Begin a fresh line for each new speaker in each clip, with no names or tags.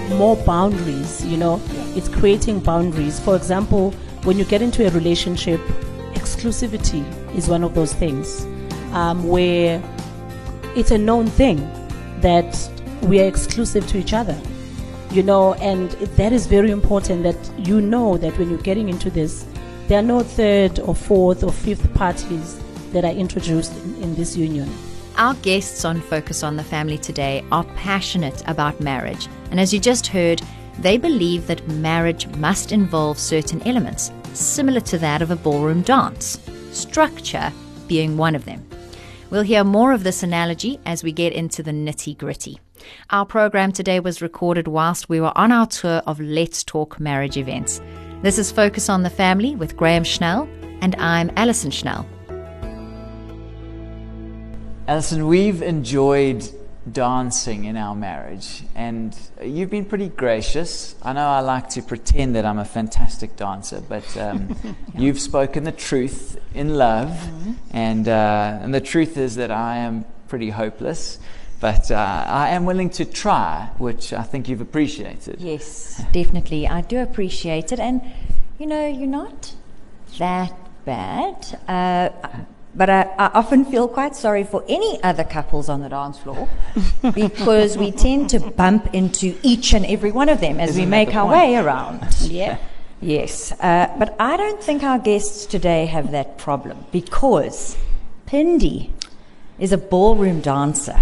more boundaries, It's creating boundaries. For example, when you get into a relationship, exclusivity is one of those things where it's a known thing that we are exclusive to each other, and that is very important, that that when you're getting into this, there are no third or fourth or fifth parties that are introduced in this union.
Our guests on Focus on the Family today are passionate about marriage. And as you just heard, they believe that marriage must involve certain elements, similar to that of a ballroom dance, structure being one of them. We'll hear more of this analogy as we get into the nitty-gritty. Our program today was recorded whilst we were on our tour of Let's Talk marriage events. This is Focus on the Family with Graham Schnell, and I'm Alison Schnell.
Alison, we've enjoyed dancing in our marriage, and you've been pretty gracious. I know I like to pretend that I'm a fantastic dancer, but you've spoken the truth in love, and the truth is that I am pretty hopeless, but I am willing to try, which I think you've appreciated.
Yes, definitely. I do appreciate it, and you're not that bad. But I often feel quite sorry for any other couples on the dance floor because we tend to bump into each and every one of them as we make our way around.
Yeah.
Yes. But I don't think our guests today have that problem because Pindi is a ballroom dancer.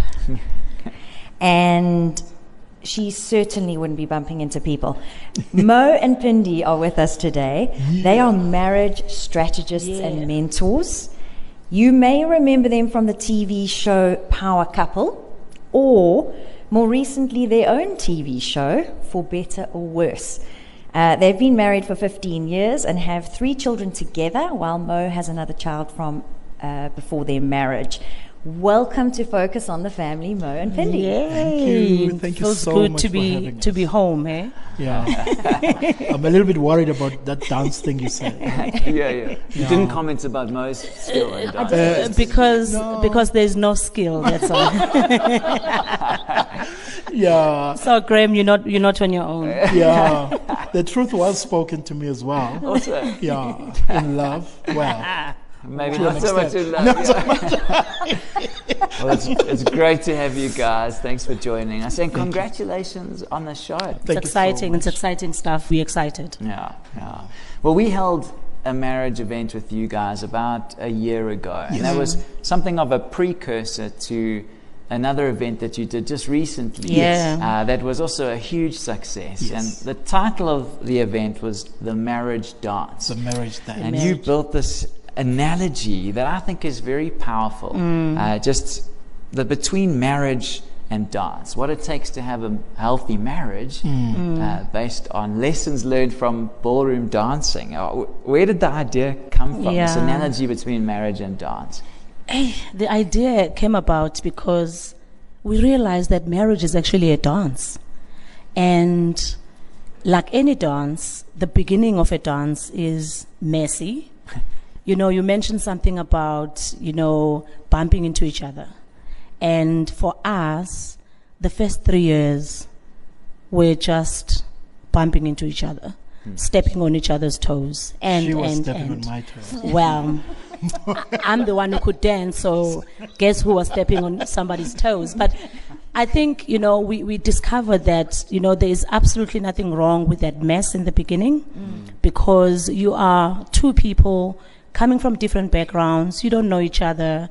And she certainly wouldn't be bumping into people. Mo and Pindi are with us today. Yeah. They are marriage strategists and mentors. You may remember them from the TV show Power Couple, or more recently their own TV show, For Better or Worse. They've been married for 15 years and have 3 children together, while Mo has another child from before their marriage. Welcome to Focus on the Family, Mo and Pindi.
Yay.
Thank you so much for having us.
To be home, eh?
Yeah. I'm a little bit worried about that dance thing you said.
Yeah. You didn't comment about Mo's skill in dance.
Because there's no skill, that's all.
Yeah.
So Graham, you're not on your own.
Yeah. The truth was spoken to me as well.
Also.
Yeah. In love. Well.
Maybe not so much in love. Well, it's great to have you guys. Thanks for joining us, and congratulations on the show.
It's exciting. It's exciting stuff. We're excited.
Yeah. Well, we held a marriage event with you guys about a year ago, and that was something of a precursor to another event that you did just recently. That was also a huge success.
Yes.
And the title of the event was The Marriage Dance.
The Marriage Dance.
And you built this analogy that I think is very powerful. Just between marriage and dance, what it takes to have a healthy marriage based on lessons learned from ballroom dancing. Where did the idea come from, this analogy between marriage and dance?
The idea came about because we realized that marriage is actually a dance. And like any dance, the beginning of a dance is messy. You mentioned something about, bumping into each other. And for us, the first 3 years, we're just bumping into each other, stepping on each other's toes.
She was stepping on my toes.
Well, I'm the one who could dance, so guess who was stepping on somebody's toes? But I think, we discovered that, there is absolutely nothing wrong with that mess in the beginning because you are 2 people coming from different backgrounds. You don't know each other.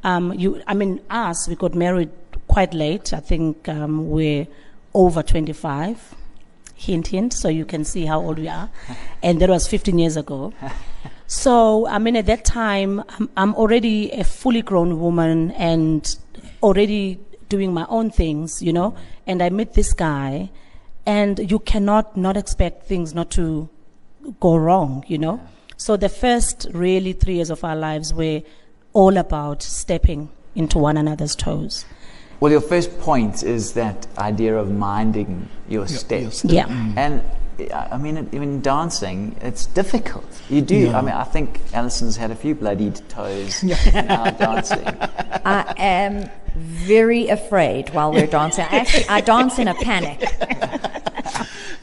We got married quite late. I think we're over 25. Hint, hint. So you can see how old we are. And that was 15 years ago. So, at that time, I'm already a fully grown woman and already doing my own things, And I met this guy, and you cannot not expect things not to go wrong, So the first really 3 years of our lives were all about stepping into one another's toes.
Well, your first point is that idea of minding your steps.
Yeah.
And in dancing, it's difficult. You do.
Yeah.
I think Alison's had a few bloodied toes now dancing.
I am very afraid while we're dancing. Actually, I dance in a panic.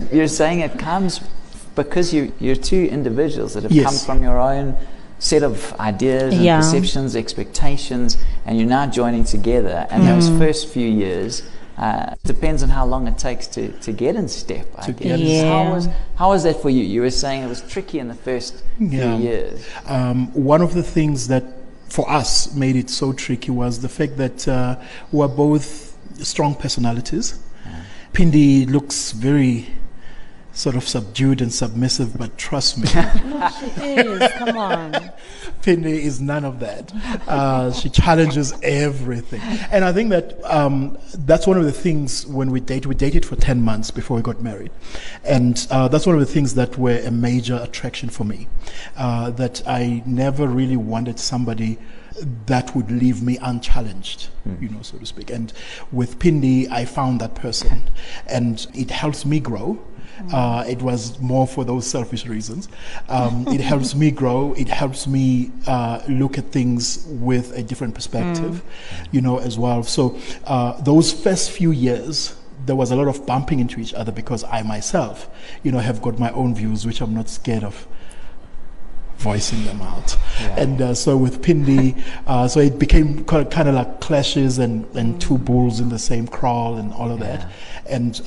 you're saying it comes because you're two individuals that have
Yes.
come from your own set of ideas and
Yeah.
perceptions, expectations, and you're now joining together. And those first few years depends on how long it takes to get in step, I
To
guess.
get in
Yeah.
How was that for you? You were saying it was tricky in the first few years.
One of the things that for us made it so tricky was the fact that we were both strong personalities. Pindi looks very sort of subdued and submissive, but trust me,
She is. Come on.
Pindi is none of that. She challenges everything. And I think that that's one of the things when we dated for 10 months before we got married. And that's one of the things that were a major attraction for me. That I never really wanted somebody that would leave me unchallenged, so to speak. And with Pindi, I found that person. And it helps me grow. It was more for those selfish reasons. It helps me grow. It helps me look at things with a different perspective, as well. So those first few years, there was a lot of bumping into each other because I myself, have got my own views, which I'm not scared of voicing them out.
Yeah.
And so with Pindi, so it became kind of like clashes and two bulls in the same kraal and all of that. And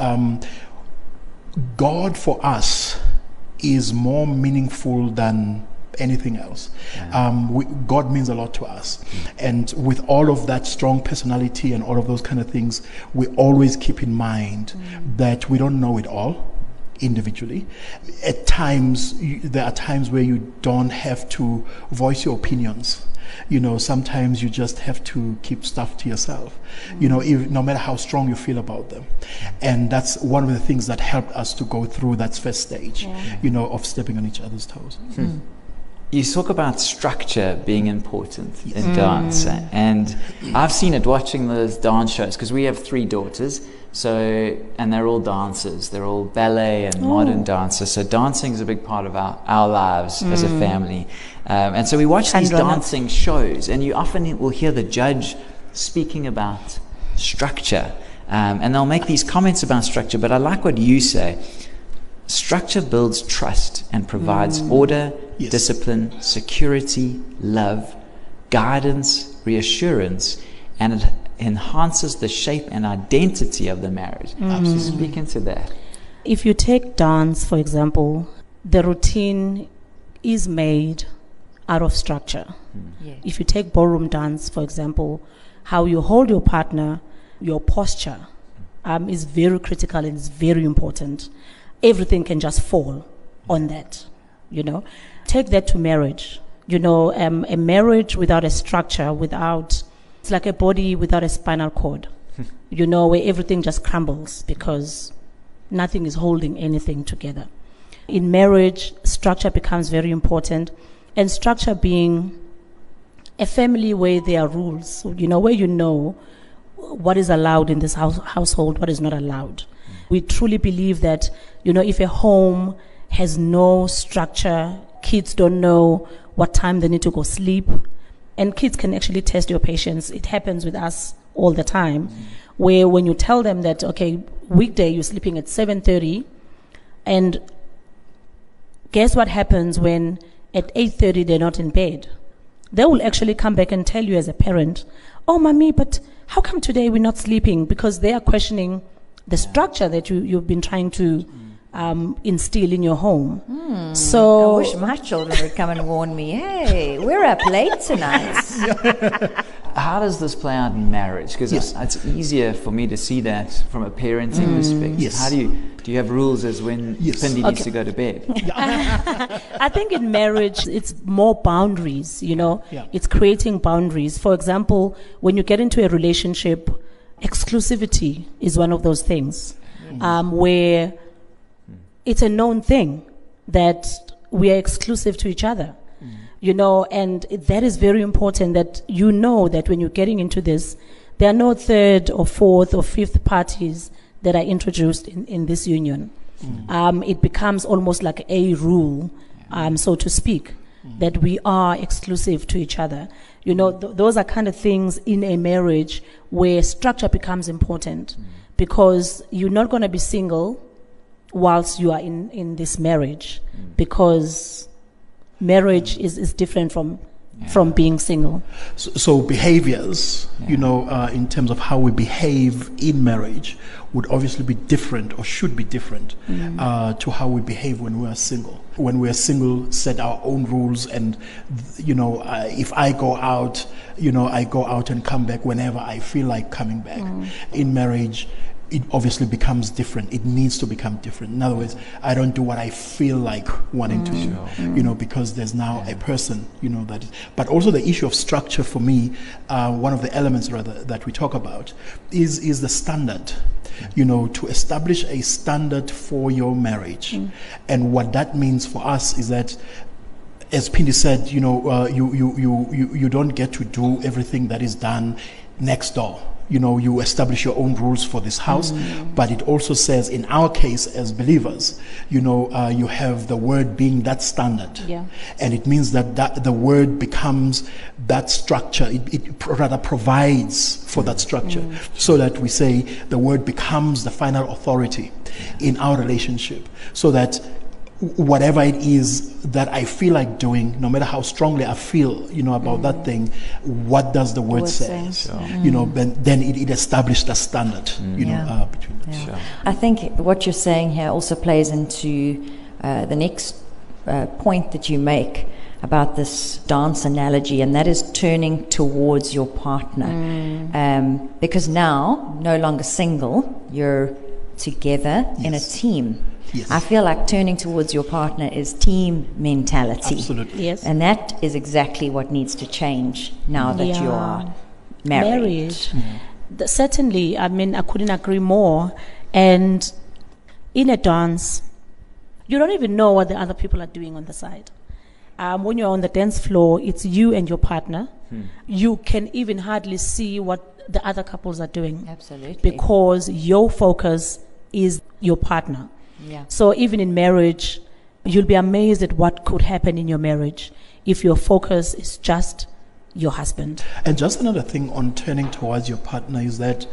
God for us is more meaningful than anything else. God means a lot to us. And with all of that strong personality and all of those kind of things, we always keep in mind that we don't know it all individually. At times, there are times where you don't have to voice your opinions. Sometimes you just have to keep stuff to yourself, no matter how strong you feel about them. And that's one of the things that helped us to go through that first stage, of stepping on each other's toes.
You talk about structure being important in dance, and I've seen it watching those dance shows because we have 3 daughters. And they're all dancers. They're all ballet and modern dancers. So dancing is a big part of our lives as a family. And so we watch these dancing shows, and you often will hear the judge speaking about structure. And they'll make these comments about structure, but I like what you say. Structure builds trust and provides order, discipline, security, love, guidance, reassurance, and it enhances the shape and identity of the marriage. Absolutely. Speak into that.
If you take dance, for example, the routine is made out of structure.
Yeah.
If you take ballroom dance, for example, how you hold your partner, your posture is very critical and is very important. Everything can just fall on that, Take that to marriage. A marriage without a structure, it's like a body without a spinal cord, where everything just crumbles because nothing is holding anything together. In marriage, structure becomes very important, and structure being a family where there are rules, where what is allowed in this household, what is not allowed. We truly believe that, if a home has no structure, kids don't know what time they need to go sleep, and kids can actually test your patience. It happens with us all the time, where when you tell them that, okay, weekday you're sleeping at 7:30, and guess what happens when at 8:30 they're not in bed? They will actually come back and tell you as a parent, oh, mommy, but how come today we're not sleeping? Because they are questioning the structure that you've been trying to instill in your home. So
I wish my children would come and warn me, hey, we're up late tonight.
How does this play out in marriage? Because it's easier for me to see that from a parenting perspective.
Yes.
How do you have rules as when Pindi needs to go to bed?
I think in marriage, it's more boundaries, It's creating boundaries. For example, when you get into a relationship, exclusivity is one of those things where it's a known thing that we are exclusive to each other, and that is very important that that when you're getting into this, there are no third or fourth or fifth parties that are introduced in this union. It becomes almost like a rule, so to speak, that we are exclusive to each other. Those are kind of things in a marriage where structure becomes important because you're not going to be single whilst you are in this marriage, because marriage is different from being single.
So behaviors, in terms of how we behave in marriage, would obviously be different, or should be different, to how we behave when we are single. When we are single, set our own rules, and if I go out, I go out and come back whenever I feel like coming back. In marriage, it obviously becomes different. It needs to become different. In other words, I don't do what I feel like wanting to do, because there's now a person, that is. But also the issue of structure for me, one of the elements rather that we talk about is the standard, to establish a standard for your marriage. And what that means for us is that, as Pindi said, you don't get to do everything that is done next door. You establish your own rules for this house, but it also says, in our case as believers, you have the word being that standard.
Yeah.
And it means that the word becomes that structure. It rather provides for that structure, so that we say the word becomes the final authority in our relationship, so that whatever it is that I feel like doing, no matter how strongly I feel, about that thing, what does the word say? Then it established a standard, between them.
Sure. I think what you're saying here also plays into the next point that you make about this dance analogy, and that is turning towards your partner. Because now, no longer single, you're together in a team.
Yes.
I feel like turning towards your partner is team mentality.
Absolutely.
Yes.
And that is exactly what needs to change now that you are married.
Certainly, I couldn't agree more. And in a dance, you don't even know what the other people are doing on the side. When you're on the dance floor, it's you and your partner. You can even hardly see what the other couples are doing.
Absolutely.
Because your focus is your partner.
Yeah.
So even in marriage, you'll be amazed at what could happen in your marriage if your focus is just your husband.
And just another thing on turning towards your partner is that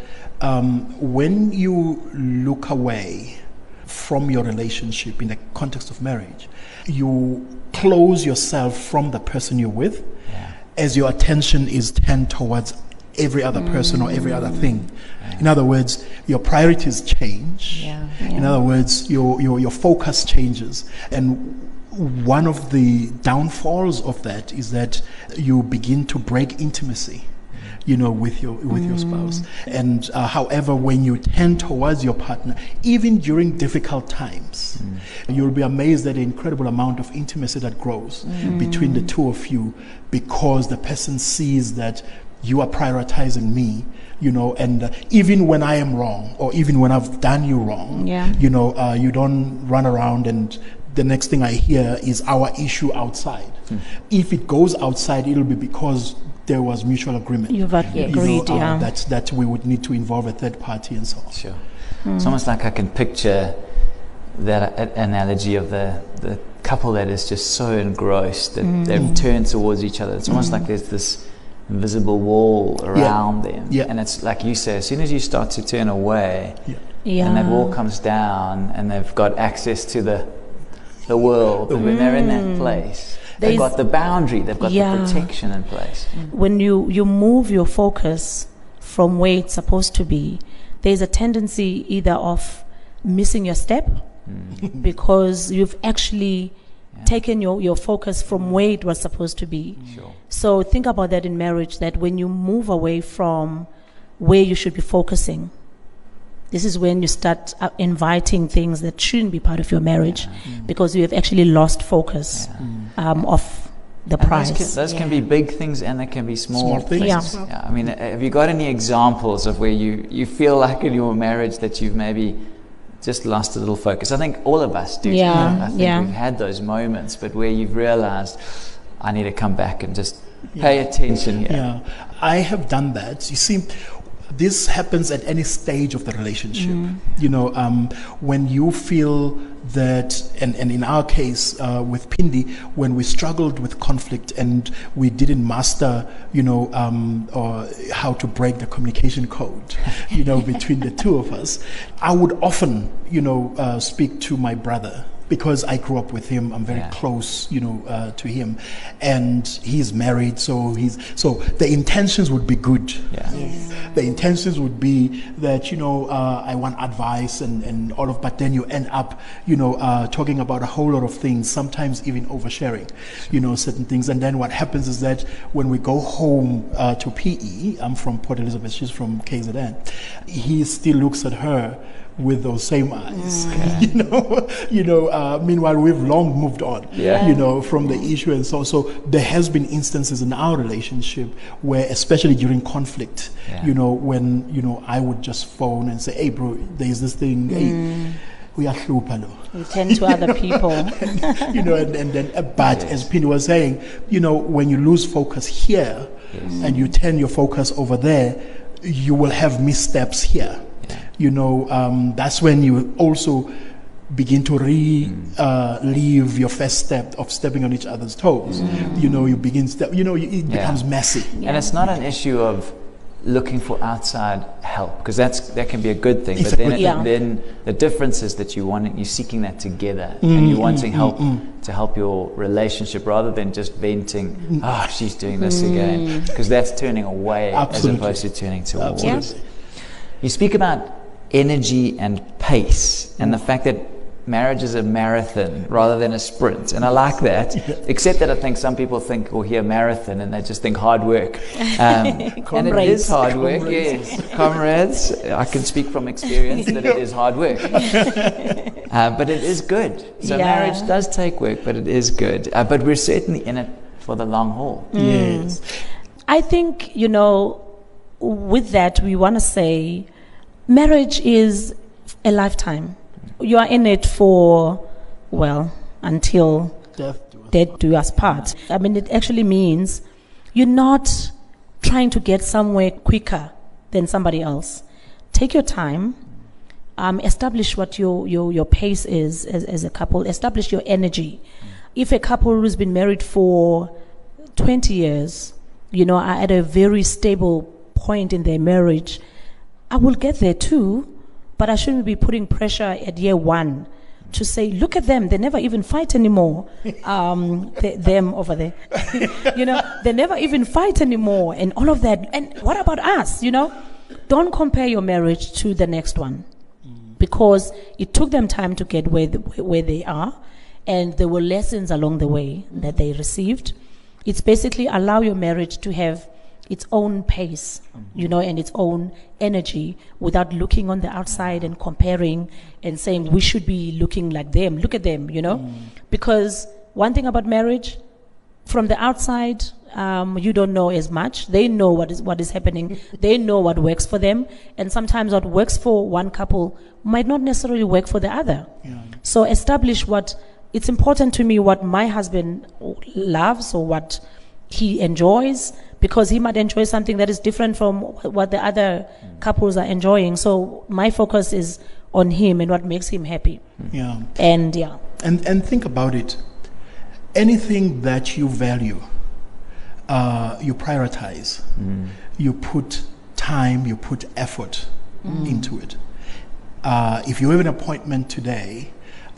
when you look away from your relationship in the context of marriage, you close yourself from the person you're with, as your attention is turned towards every other person or every other thing. In other words, your priorities change. In other words, your focus changes. And one of the downfalls of that is that you begin to break intimacy, with your spouse. And however, when you turn towards your partner, even during difficult times, you'll be amazed at the incredible amount of intimacy that grows between the two of you, because the person sees that you are prioritizing me, and even when I am wrong, or even when I've done you wrong, you don't run around and the next thing I hear is our issue outside. If it goes outside, it'll be because there was mutual agreement.
You've agreed,
that we would need to involve a third party and so on.
Sure. It's almost like I can picture that analogy of the couple that is just so engrossed that they've turned towards each other. It's almost like there's this invisible wall around them. And it's like you say, as soon as you start to turn away, and that wall comes down, and they've got access to the world, and when they're in that place, they've got the boundary, they've got the protection in place.
When you move your focus from where it's supposed to be, there's a tendency either of missing your step because you've actually taken your focus from where it was supposed to be. So think about that in marriage, that when you move away from where you should be focusing, this is when you start inviting things that shouldn't be part of your marriage, because you have actually lost focus of the prize.
Those can be big things, and they can be small
things.
I mean, have you got any examples of where you feel like in your marriage that you've maybe just lost a little focus? I think all of us do. I think we've had those moments, but where you've realized, I need to come back and just pay attention here.
I have done that. You see, this happens at any stage of the relationship. When you feel that, and in our case with Pindi, when we struggled with conflict and we didn't master, or how to break the communication code, between the two of us, I would often, speak to my brother. Because I grew up with him, I'm very close, to him, and he's married. So the intentions would be good.
Yeah.
Yes.
The intentions would be that I want advice and all of, but then you end up talking about a whole lot of things. Sometimes even oversharing, certain things. And then what happens is that when we go home to PE, I'm from Port Elizabeth, she's from KZN. He still looks at her with those same eyes, meanwhile we've long moved on, from the issue. And so there has been instances in our relationship where, especially during conflict, when, I would just phone and say, hey bro, there's this thing, hey, we are hlupalo.
We tend to other people.
and then, but as Pindi was saying, when you lose focus here and you turn your focus over there, you will have missteps here. That's when you also begin to leave your first step of stepping on each other's toes. You begin it becomes messy.
And it's not an issue of looking for outside help, because that can be a good thing. But then the difference is that you're seeking that together, and you're wanting help to help your relationship rather than just venting, she's doing this again, because that's turning away as opposed to turning towards.
Absolutely.
You speak about energy and pace, and the fact that marriage is a marathon rather than a sprint, and I like that. Except that I think some people think or hear marathon and they just think hard work, and it is hard work. Yes, comrades. I can speak from experience that it is hard work, but it is good. So marriage does take work, but it is good. But we're certainly in it for the long haul.
Yes,
I think with that we want to say, marriage is a lifetime. You are in it for, until death do us part. I mean, it actually means you're not trying to get somewhere quicker than somebody else. Take your time, establish what your pace is as a couple, establish your energy. If a couple who's been married for 20 years, are at a very stable point in their marriage, I will get there too, but I shouldn't be putting pressure at year one to say, look at them, they never even fight anymore. Them over there. They never even fight anymore and all of that. And what about us, Don't compare your marriage to the next one, because it took them time to get where they are, and there were lessons along the way that they received. It's basically allow your marriage to have its own pace, and its own energy, without looking on the outside and comparing and saying we should be looking like them. Look at them, Because one thing about marriage, from the outside, you don't know as much. They know what is happening. They know what works for them, and sometimes what works for one couple might not necessarily work for the other. So establish it's important to me what my husband loves or what he enjoys, because he might enjoy something that is different from what the other couples are enjoying. So my focus is on him and what makes him happy. And
think about it. Anything that you value, you prioritize. You put time, you put effort into it. If you have an appointment today,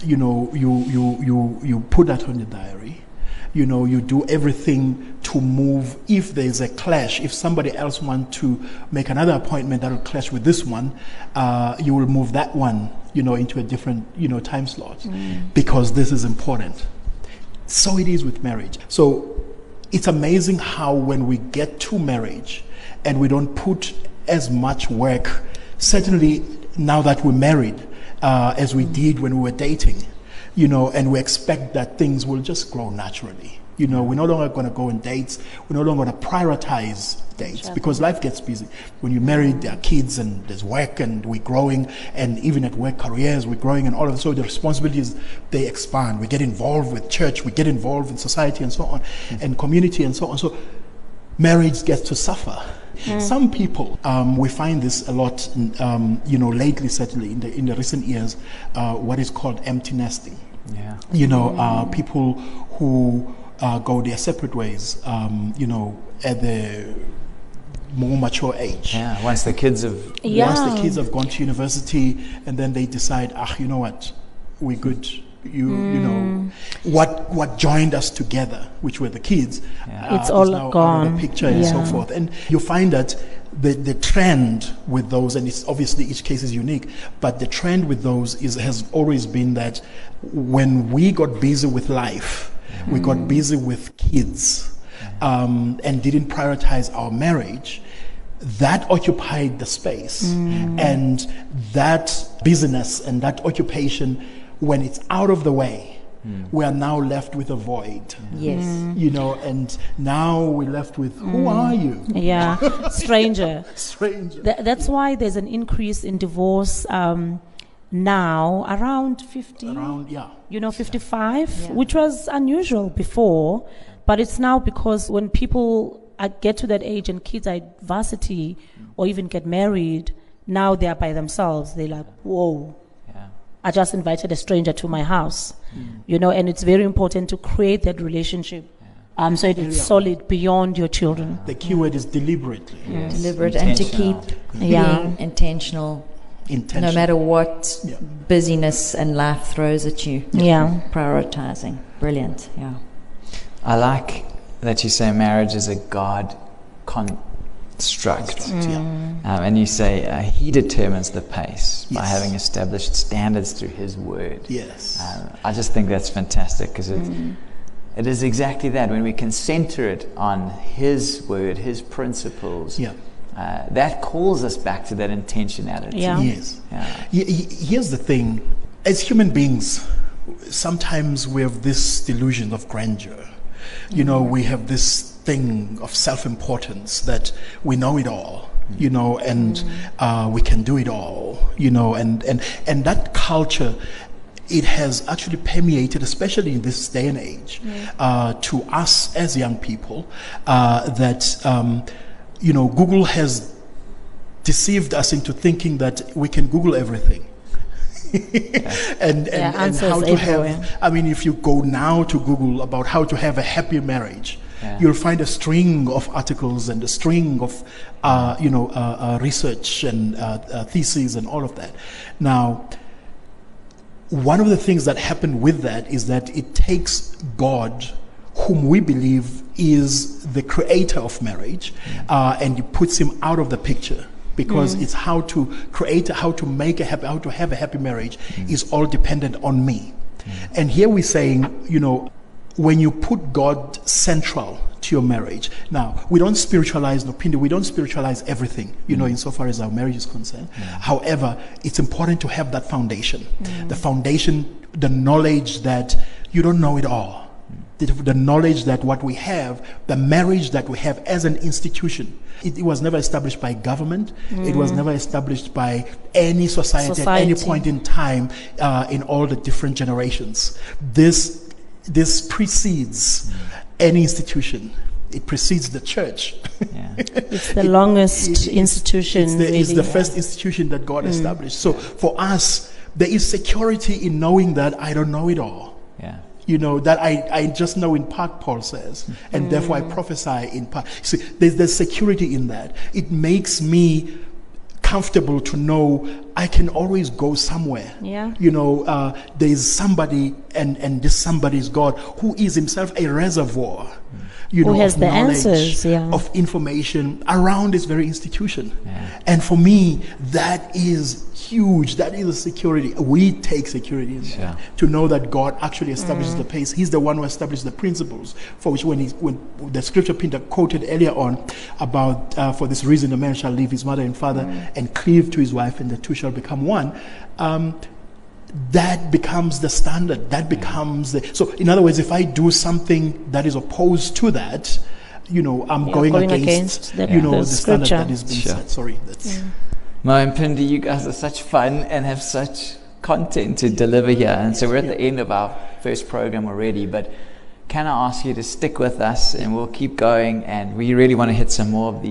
you put that on your diary. You do everything to move. If there's a clash, if somebody else wants to make another appointment that will clash with this one, you will move that one, into a different, time slot, because this is important. So it is with marriage. So it's amazing how when we get to marriage and we don't put as much work, certainly now that we're married, as we did when we were dating, and we expect that things will just grow naturally. We're no longer going to go on dates. We're no longer going to prioritize dates because life gets busy. When you're married, there are kids and there's work and we're growing, and even at work, careers, we're growing and all of that. So the responsibilities, they expand. We get involved with church, we get involved in society and so on, and community and so on. So marriage gets to suffer, Some people, we find this a lot, lately, certainly in the recent years, what is called empty nesting.
Yeah.
People who go their separate ways, at the more mature age.
Yeah. Once the kids have
Once the kids have gone to university, and then they decide, you know what, we're good. What joined us together, which were the kids,
it's all
is now
gone.
out of the picture and so forth. And you find that the trend with those, and it's obviously each case is unique, but the trend with those has always been that when we got busy with life, we got busy with kids, and didn't prioritize our marriage. That occupied the space, and that business and that occupation, when it's out of the way, we are now left with a void.
Yes.
And now we're left with, who are you?
Yeah, stranger.
Stranger.
That's why there's an increase in divorce now around 50. 55, which was unusual before, but it's now because when people get to that age and kids are at varsity or even get married, now they are by themselves. They're like, whoa. I just invited a stranger to my house, and it's very important to create that relationship, so it is solid beyond your children.
The key word is deliberately.
Yes. Deliberate, and to keep being intentional, no matter what busyness and life throws at you. Prioritizing. Brilliant. Yeah.
I like that you say marriage is a God construct. And you say he determines the pace by having established standards through his word.
Yes.
I just think that's fantastic, because it is exactly that. When we can center it on his word, his principles, that calls us back to that intentionality.
Yes. Here's the thing. As human beings, sometimes we have this delusion of grandeur. We have this thing of self-importance that we know it all, and we can do it all, and that culture, it has actually permeated, especially in this day and age, to us as young people, that Google has deceived us into thinking that we can Google everything. and how to have, if you go now to Google about how to have a happy marriage, you'll find a string of articles and a string of research and theses and all of that. Now, one of the things that happened with that is that it takes God, whom we believe is the creator of marriage, and it puts him out of the picture. Because it's how to create, how to have a happy marriage is all dependent on me. And here we're saying, when you put God central to your marriage. Now, we don't spiritualize Nopindi, we don't spiritualize everything, insofar as our marriage is concerned. However, it's important to have that foundation. The foundation, the knowledge that you don't know it all. The knowledge that what we have, the marriage that we have as an institution, it was never established by government. It was never established by any society. At any point in time in all the different generations. This precedes any institution. It precedes the church.
It's the longest institution.
It's the first institution that God established. So for us, there is security in knowing that I don't know it all. That I just know in part, Paul says, and therefore I prophesy in part. See, there's security in that. It makes me comfortable to know I can always go somewhere. There's somebody, and this somebody is God, who is himself a reservoir,
who has the
knowledge,
answers,
of information around this very institution. And for me, that is huge. That is a security. We take security in that, to know that God actually establishes the pace. He's the one who established the principles, for which when the scripture Pinter quoted earlier on about for this reason a man shall leave his mother and father and cleave to his wife, and the two shall become one. That becomes the standard. That becomes so in other words, if I do something that is opposed to that, I'm going against the standard that has been set. Sorry, that's
Mo and Pindi, you guys are such fun and have such content to deliver here, and so we're at the end of our first program already, but can I ask you to stick with us, and we'll keep going, and we really want to hit some more of these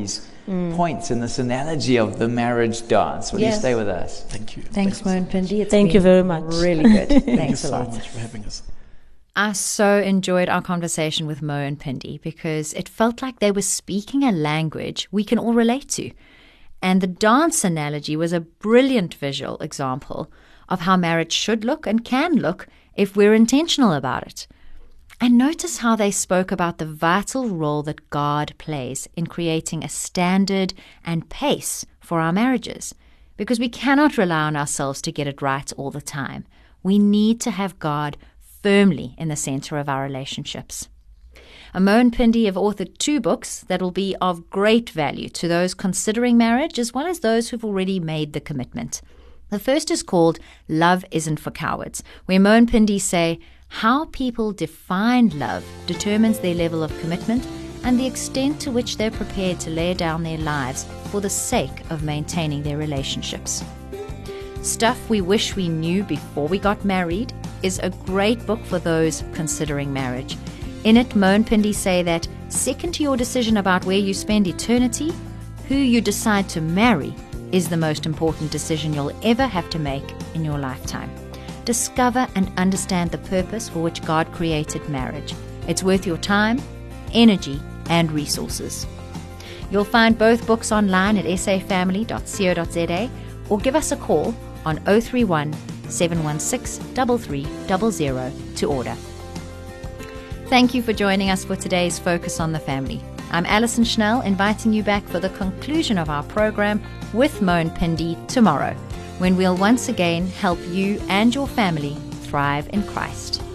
points in this analogy of the marriage dance. Will you
Yes.
stay with us?
Thank you.
Thanks, Mo and Pindi. It's
Thank you
been
very much.
Really good.
Thank you
Thanks a
so
lot.
much for having us.
I so enjoyed our conversation with Mo and Pindi because it felt like they were speaking a language we can all relate to. And the dance analogy was a brilliant visual example of how marriage should look and can look if we're intentional about it. And notice how they spoke about the vital role that God plays in creating a standard and pace for our marriages, because we cannot rely on ourselves to get it right all the time. We need to have God firmly in the center of our relationships. Mo and Pindi have authored 2 books that will be of great value to those considering marriage as well as those who've already made the commitment. The first is called Love Isn't for Cowards, where Mo and Pindi say how people define love determines their level of commitment and the extent to which they're prepared to lay down their lives for the sake of maintaining their relationships. Stuff We Wish We Knew Before We Got Married is a great book for those considering marriage. In it, Mo and Pindi say that second to your decision about where you spend eternity, who you decide to marry is the most important decision you'll ever have to make in your lifetime. Discover and understand the purpose for which God created marriage. It's worth your time, energy, and resources. You'll find both books online at safamily.co.za or give us a call on 031 716 3300 to order. Thank you for joining us for today's Focus on the Family. I'm Alison Schnell, inviting you back for the conclusion of our program with Mo and Pindi tomorrow, when we'll once again help you and your family thrive in Christ.